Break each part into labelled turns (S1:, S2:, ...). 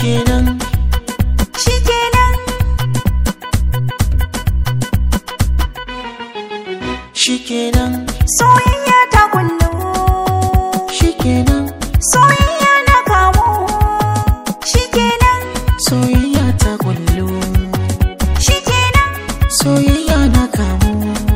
S1: shikenan shikenan
S2: soyayya ta kullu
S1: shikenan
S2: soyayya na kamu shikenan
S1: soyayya ta kullu
S2: shikenan
S1: soyayya na kamu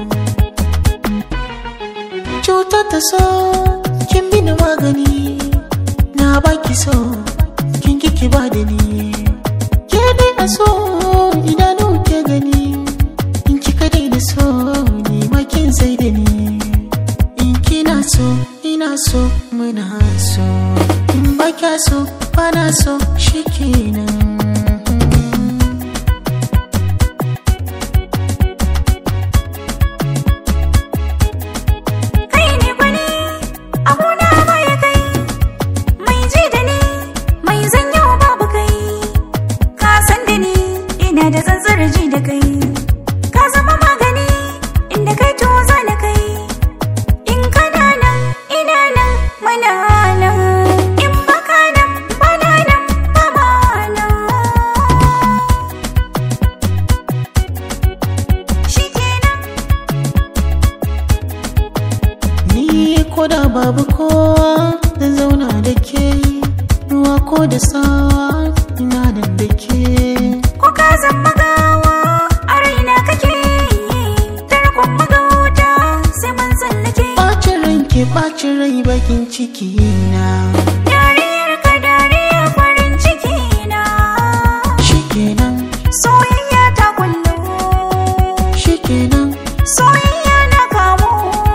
S1: cutar ta so kin bini magani na baki so kin kiki ba da ni ke dai a so idanu ke gani in kika dai da so ni ma kin sai da ni in kina so ina so muna so in ba kya so ba na so shikenan
S2: da tsantsar ji da kai ka zama magani inda kai to za na kai in kana nan ina nan mana nan in baka nan bana nan ba ma nan shikenan
S1: ni ko da babu kowa zan zauna da ke ruwa ko da sawa ina da ke
S2: ko ka zama gawa a raina kake tarkon magauta sai mun tsallake
S1: ɓacin ranke ɓacin rai bakin ciki na
S2: dariyar ka dariyar farin ciki na
S1: shikenan
S2: soyayya ta kullu
S1: shikenan
S2: soyayya na kamu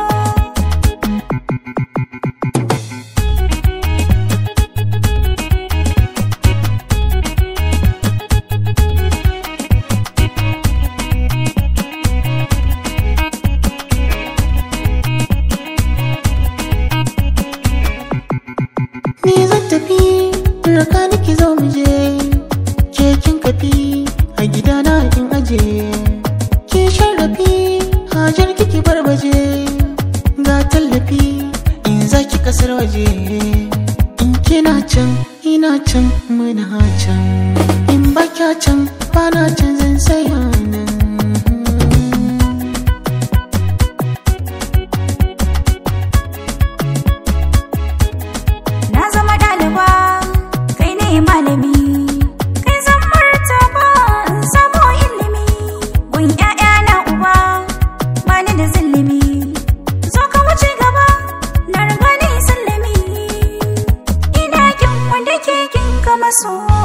S1: ni zan tafi raka niki zo mu je ke kin kafi a gidana in aje ki sharrafi hajar kiki barbaje ga tallafi in zaki kasar waje in kina can ina can muna can in baka can bana can zan saya nan
S2: na zama ɗaliba kai ne malami kai zan martaba in samo ilimi gun ƴaƴa na uba bani da zillimi zo ka wuce gaba na riga ni sallami ina kin wanda ke kin kama so